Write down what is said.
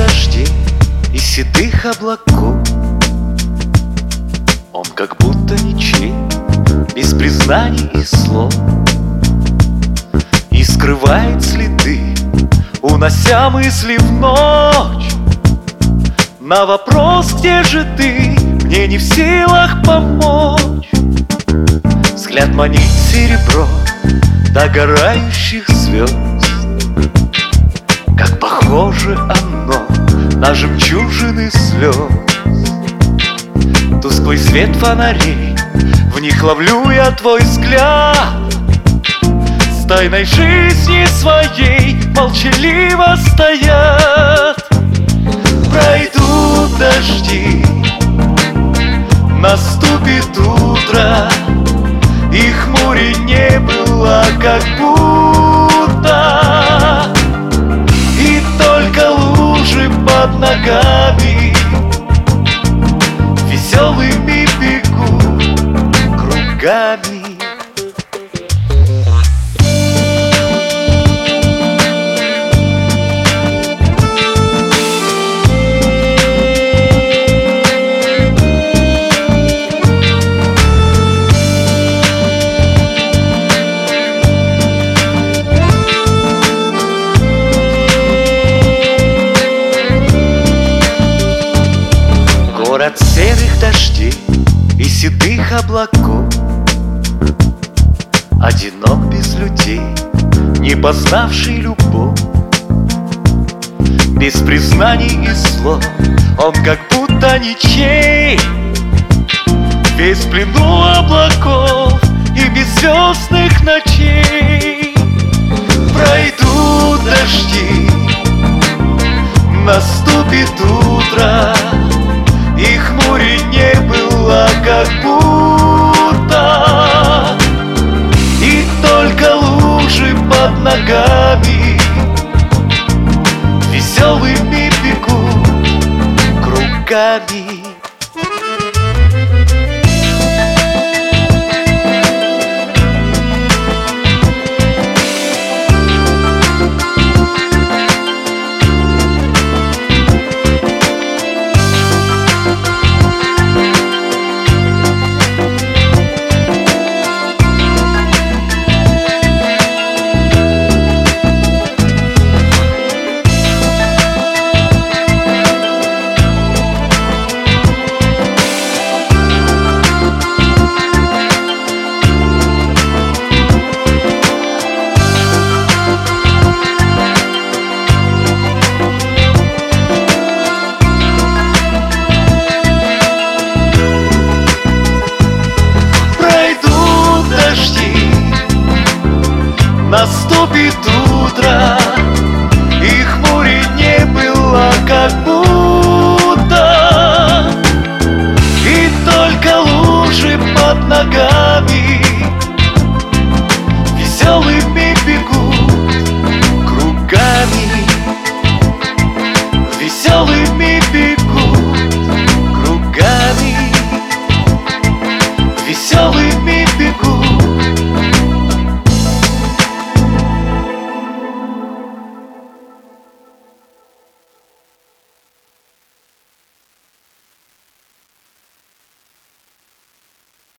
дождей и седых облаков. Он как будто ничей, без признаний и слов, и скрывает следы, унося мысли в ночь. На вопрос, где же ты, мне не в силах помочь. Взгляд манит серебро догорающих звезд. Как похоже оно на жемчужины слез. Тусклый свет фонарей, в них ловлю я твой взгляд. С тайной жизни своей молчаливо стоят. Пройдут дожди, наступит утро, и хмуре не было как будто. И только лужи под ногами веселыми бегут кругами. Город серых дождей и седых облаков, одинок без людей, не познавший любовь. Без признаний и слов он как будто ничей, весь в плену облаков и беззвездных ночей. Пройдут дожди, наступит утро, и хмуре не было как будто. И только лужи под ногами веселыми бегут кругами. Наступит утро, и хмуре не было как будто. И только лужи под ногами веселыми бегут кругами, веселыми